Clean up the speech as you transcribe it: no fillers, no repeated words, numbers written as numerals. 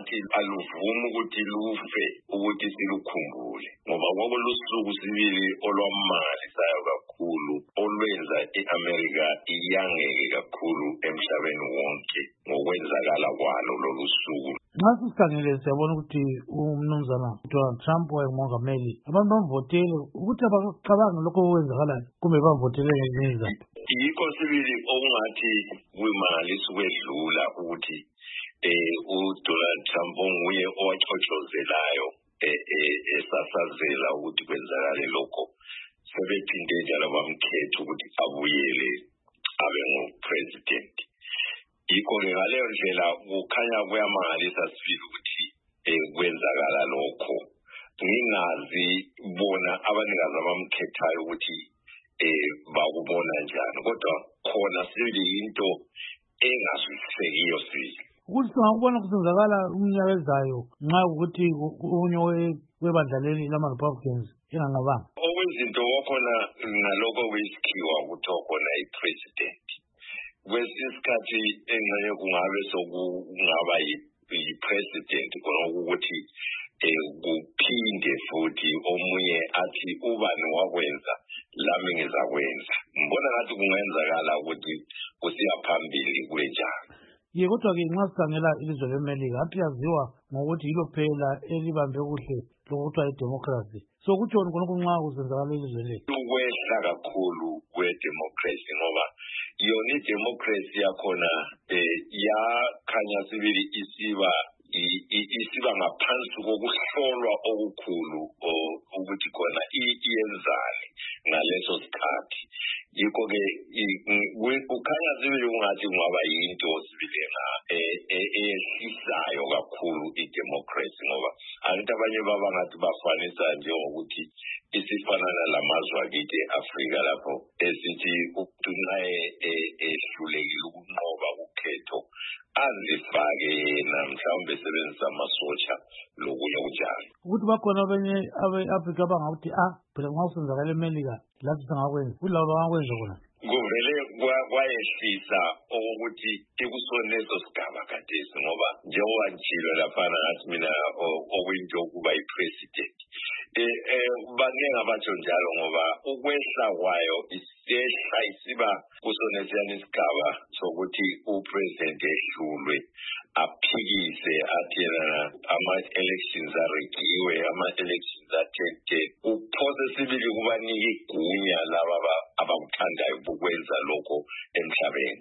ngathi aluvumi ukuthi lufe ukuthi silukhumbule ngoba kwakulusuku sibili olwamangalisayo kakhulu olwenza i-America iyangeke kakhulu emhlabeni wonke ngokwenzakala kwalo lolu suku. Nxa sikhangele siyabona ukuthi umnumzana Donald Trump wayengumongameli, abantu bamvotele ukuthi abacabanga lokho okwenzakalayo kumbe bamvotele ngezinye izizathu. Yikho sibili okungathi kuyimangalisa ukwedlula ukuthi uDonald Trump onguye owachochozelayo esasazela ukuthi kwenzakale lokho sebephinde njalo bamkhetha ukuthi abuyele abe ngupresident. Yikho-ke ngaleyo ndlela kukhanya kuyamangalisa sibili ukuthi kwenzakala lokho. Ngingazi bona abanikazi abamkhethayo ukuthi bakubona njani, kodwa khona sibili into engazwisisekiyo sibili. Ukuthi singakubona kusenzakala umnyaka ezayo nxa ukuthi unye webandla leli lama-Republicans engangabanga. Okwezinto wakhona ngalokho kwesikhiwa ukuthi wakhona i-president. Kwesinye isikhathi engxenye kungabe sokungaba yi-president khona ukuthi kuphinde futhi omunye athi ubani wakwenza lami ngizakwenza. Ngibona ngathi kungenzakala ukuthi kusiya phambili kunjalo. Kodwa-ke nxa sikhangela ilizwe leMelika athi yaziwa ngokuthi yilo phela elibambe kuhle lokuthiwa idemocracy. So kutshoni khonokho nxa kusenzakala ilizwe lethu? Ukwehla kakhulu kwe-democracy ngoba yona i-democracy yakhona yakhanya sibili isiba ngaphansi kokuhlolwa okukhulu ukuthi khona iyenzani ngaleso sikhathi. Yikho-ke kukhanya sibili ungathi kungaba yinto sibili eyehlisayo kakhulu i-democracy ngoba angithi abanye babangathi bafanisa njengokuthi isifanana lamazwe akithi e-Afrika lapho esithi umuntu naye ehlulekile ukunqoba ukhetho azifake yena mhlawumbe sebenzisa amasotsha lokunye kunjalo. Ukuthi bakhona abanye abe-Afrika abangakuthi phela nxa kusenzakala eMelika lathi singakwenza kulabo bangakwenza khona. Kuvele kwayehlisa okokuthi ikusoneso sigaba khathesi ngoba njengoba njilo laphana ngathi mina okuyinto yokuba yi-president. Baningi abatsho njalo ngoba ukwehla kwayo isehla isiba kusonesiyana isigaba sokuthi upresident ehlulwe aphikise athi ama-elections aregiwe, ama-elections athente. Kuphose sibili kubanika igunya laba abakuthandayo ukwenza lokho emhlabeni.